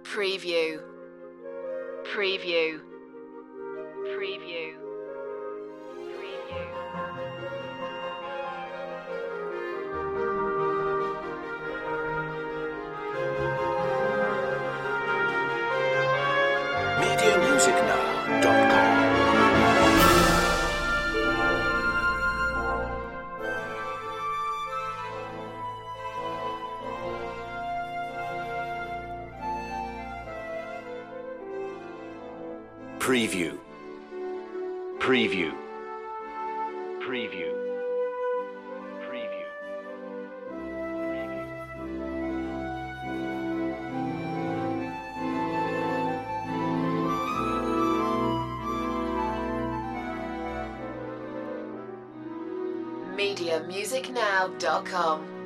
Preview. Preview. Preview. Preview. MediaMusicNow.com. Preview. Preview. Preview. Preview. MediaMusicNow.com.